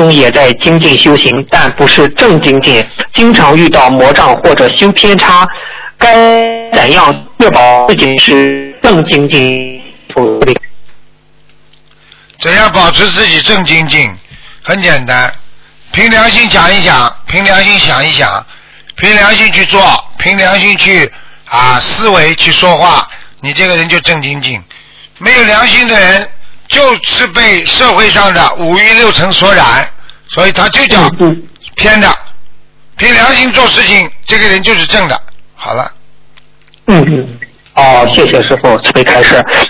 中也在精进修行，但不是正精进，经常遇到魔障或者修偏差，该怎样确保自己是正精进？ 怎样保持自己正精进？很简单，凭良心讲一讲，凭良心想一想，凭良心去做，凭良心去思维去说话，你这个人就正精进。没有良心的人就是被社会上的五欲六尘所染，所以他就叫偏的。凭良心做事情，这个人就是正的。好了。 谢谢师傅慈悲开示。